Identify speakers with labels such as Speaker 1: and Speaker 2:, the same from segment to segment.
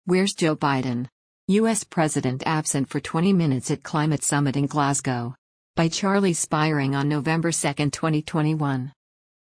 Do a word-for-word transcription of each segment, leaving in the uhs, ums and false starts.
Speaker 1: Where's Joe Biden? U S President absent for twenty minutes at Climate Summit in Glasgow. By Charlie Spiring on November second, twenty twenty-one.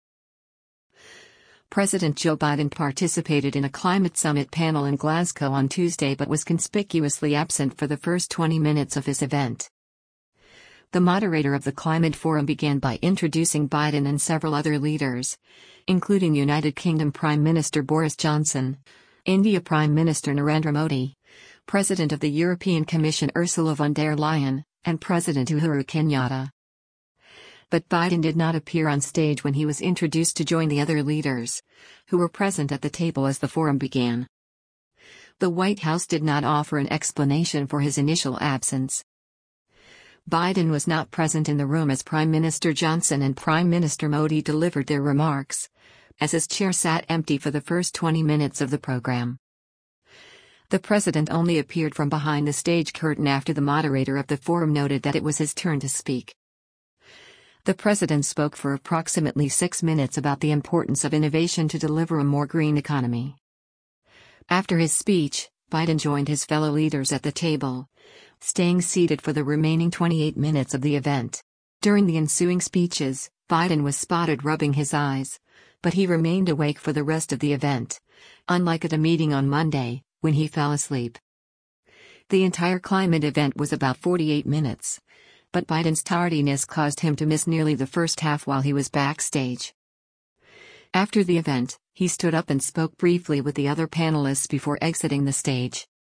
Speaker 1: President Joe Biden participated in a climate summit panel in Glasgow on Tuesday but was conspicuously absent for the first twenty minutes of his event. The moderator of the climate forum began by introducing Biden and several other leaders, including United Kingdom Prime Minister Boris Johnson, India Prime Minister Narendra Modi, President of the European Commission Ursula von der Leyen, and President Uhuru Kenyatta. But Biden did not appear on stage when he was introduced to join the other leaders, who were present at the table as the forum began. The White House did not offer an explanation for his initial absence. Biden was not present in the room as Prime Minister Johnson and Prime Minister Modi delivered their remarks, as his chair sat empty for the first twenty minutes of the program. The president only appeared from behind the stage curtain after the moderator of the forum noted that it was his turn to speak. The president spoke for approximately six minutes about the importance of innovation to deliver a more green economy. After his speech, Biden joined his fellow leaders at the table, staying seated for the remaining twenty-eight minutes of the event. During the ensuing speeches, Biden was spotted rubbing his eyes, but he remained awake for the rest of the event, unlike at a meeting on Monday, when he fell asleep. The entire climate event was about forty-eight minutes, but Biden's tardiness caused him to miss nearly the first half while he was backstage. After the event, he stood up and spoke briefly with the other panelists before exiting the stage.